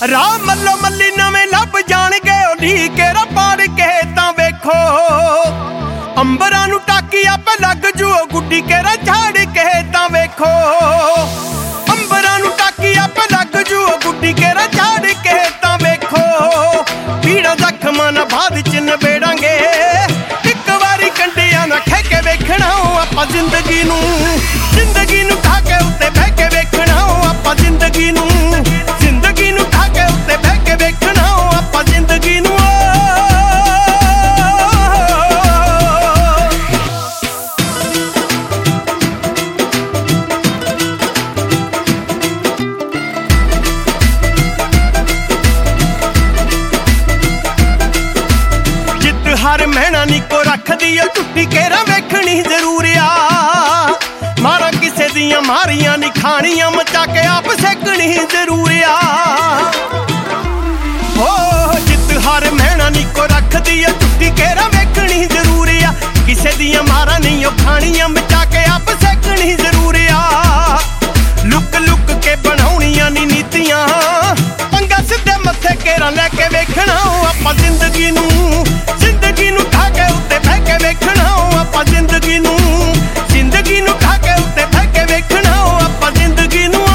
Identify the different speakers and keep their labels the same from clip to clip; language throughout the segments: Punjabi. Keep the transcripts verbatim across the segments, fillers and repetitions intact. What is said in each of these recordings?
Speaker 1: ਰਾਹ ਮੱਲੋ ਮੱਲੀ ਨਵੇਂ ਲੱਭ ਜਾਣਗੇ ਓਲੀ ਕੇਰਾ ਪਾੜ ਕੇ ਤਾਂ ਵੇਖੋ ਅੰਬਰਾਂ ਨੂੰ ਟਾਕੀ ਆਪੇ ਲੱਗ ਜੂ ਗੁੱਡੀ ਕੇਰਾ ਝਾੜ ਕੇ ਤਾਂ ਵੇਖੋ ਅੰਬਰਾਂ ਨੂੰ ਟਾਕੀ ਆਪੇ ਲੱਗ ਜੂ ਗੁੱਡੀ ਕੇਰਾ ਝਾੜ ਕੇ ਤਾਂ ਵੇਖੋ ਪੀੜਾ ਜ਼ਖਮਾਂ ਨਾ ਬਾਅਦ ਚ ਨਬੇੜਾਂਗੇ ਇੱਕ ਵਾਰੀ ਕੰਡਿਆਂ ਨਾ ਖਹਿ ਕੇ ਵੇਖਣਾ ਆਪਾਂ ਜ਼ਿੰਦਗੀ ਨੂੰ ਜ਼ਿੰਦਗੀ ਨੂੰ ਠਾ ਕੇ ਉੱਤੇ ਬਹਿ ਕੇ ਵੇਖਣਾ ਆਪਾਂ ਜ਼ਿੰਦਗੀ ਨੂੰ ਜ਼ਿੰਦਗੀ ਨੂੰ ਠਾ ਕੇ ਉੱਤੇ ਬਹਿ ਕੇ ਵੇਖਣਾ ਆਪਾਂ ਜ਼ਿੰਦਗੀ ਨੂੰ ਹਰ ਮਹਿਣਾ ਨੀਕੋ ਰੱਖਦੀ ਓ ਟੁੱਟੀ ਕੇਰਾ ਵੇਖਣੀ ਜ਼ਰੂਰ ਆ ਮਾਰਾਂ ਕਿਸੇ ਦੀਆਂ ਮਾਰੀਆਂ ਨੀ ਖਾਣੀਆਂ ਮਚਾ ਕੇ ਆਪ ਸੇਕਣੀ ਜ਼ਰੂਰ ਆ ਹੋ ਜਿੱਤ ਹਰ ਮਹਿਣਾ ਨੀਕੋ ਰੱਖਦੀ ਓ ਟੁੱਟੀ ਕੇਰਾ ਵੇਖਣੀ ਜ਼ਰੂਰ ਆ ਕਿਸੇ ਦੀਆਂ ਮਾਰਾਂ ਨਹੀਂ ਓ ਖਾਣੀਆਂ ਮਚਾ ਕੇ ਆਪ ਸੇਕਣੀ ਜ਼ਰੂਰ ਆ ਲੁੱਕ ਲੁੱਕ ਕੇ ਬਣਾਉਣੀਆਂ ਨੀ ਨੀਤੀਆਂ ਪੰਗਾ ਸਿੱਧੇ ਮੱਥੇ ਕੇਰਾ ਲੈ ਕੇ ਵੇਖਣਾ ਆਪਾਂ ਜ਼ਿੰਦਗੀ ਨੂੰ ਜ਼ਿੰਦਗੀ ਨੂੰ ਠਾ ਕੇ ਉੱਤੇ ਬਹਿ ਕੇ ਵੇਖਣਾ ਆਪਾਂ ਜ਼ਿੰਦਗੀ ਨੂੰ ਜ਼ਿੰਦਗੀ ਨੂੰ ਠਾ ਕੇ ਉੱਤੇ ਬਹਿ ਕੇ ਵੇਖਣਾ ਆਪਾਂ ਜ਼ਿੰਦਗੀ ਨੂੰ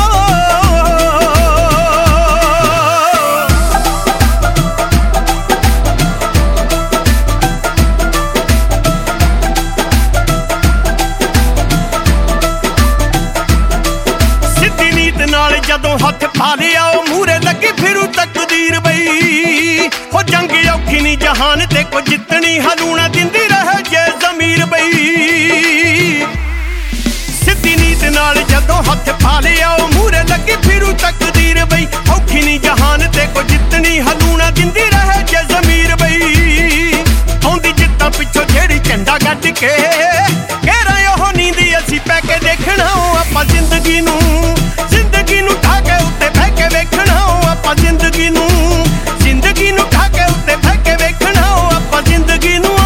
Speaker 1: ਸਿੱਧੀ ਨੀਤ ਨਾਲ ਜਦੋਂ ਹੱਥ ਪਾ ਲਿਆ ਉਹ ਮੂਹਰੇ ਲੱਗੀ ਫਿਰੂ ਤਕਦੀਰ ਬਈ ਹੋ ਜੰਗ ਔਖੀ ਨੀ ਜਹਾਨ ਤੇ ਕੋ ਜਿੱਤਣੀ ਹਲੂਣਾ ਦਿੰਦੀ ਰਹੇ ਜੇ ਜ਼ਮੀਰ ਬਈ ਸਿੱਧੀ ਨੀਤ ਨਾਲ ਜਦੋਂ ਹੱਥ ਪਾ ਲਿਆ ਉਹ ਮੂਹਰੇ ਲੱਗੀ ਫਿਰੂ ਤਕਦੀਰ ਬਈ ਔਖੀ ਨੀ ਜਹਾਨ ਤੇ ਕੋ ਜਿੱਤਣੀ ਹਲੂਣਾ ਦਿੰਦੀ ਰਹੇ ਜੇ ਜ਼ਮੀਰ ਬਈ ਆਉਂਦੀ ਜਿੱਤਾਂ ਪਿੱਛੋਂ ਜਿਹੜੀ ਝੰਡਾ ਗੱਡ ਕੇ ਕਹਿਰਾ ਉਹ ਨੀਂਦੀ ਅਸੀਂ ਪੈ ਕੇ ਦੇਖਣਾ ਆਪਾਂ ਜ਼ਿੰਦਗੀ ਨੂੰ ਜ਼ਿੰਦਗੀ ਨੂੰ ਠਾ ਕੇ ਉੱਤੇ ਬਹਿ ਕੇ ਵੇਖਣਾ ਆਪਾਂ ਜ਼ਿੰਦਗੀ ਨੂੰ ਜ਼ਿੰਦਗੀ ਨੂੰ ਠਾ ਕੇ ਉੱਤੇ ਬਹਿ ਕੇ ਵੇਖਣਾ ਆਪਾਂ ਜ਼ਿੰਦਗੀ ਨੂੰ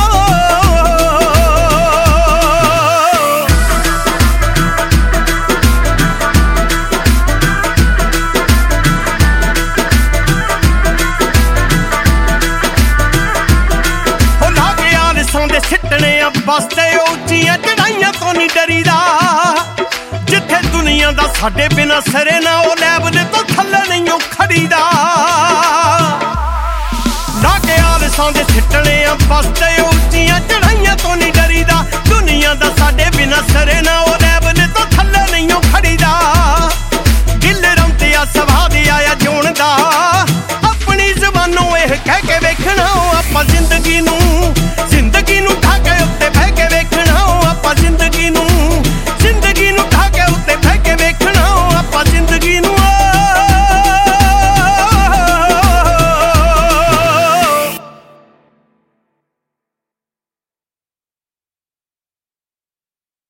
Speaker 1: ਹੋ ਲਾਗੇ ਆਲਸਾਂ ਦੇ ਸਿੱਟਣੇ ਆ ਬਸਤੇ ਉੱਚੀਆਂ ਚੜਾਈਆਂ ਤੋਂ ਨਹੀਂ ਡਰੀਦਾ ਜਿੱਥੇ ਦੁਨੀਆ ਦਾ ਸਾਡੇ ਬਿਨਾ ਸਰੇ ਨਾ ਉਹ ਲੈਵਲ ਤੋਂ ਥੱਲੇ ਨਹੀਂ ਖੜੀਦਾ ਲਾਗੇ ਆਲਸਾਂ ਦੇ ਸਿੱਟਣੇ ਆ ਬਸਤੇ ਉੱਚੀਆਂ ਚੜਾਈਆਂ ਤੋਂ ਨਹੀਂ ਡਰੀਦਾ ਦੁਨੀਆ ਦਾ ਸਾਡੇ ਬਿਨਾ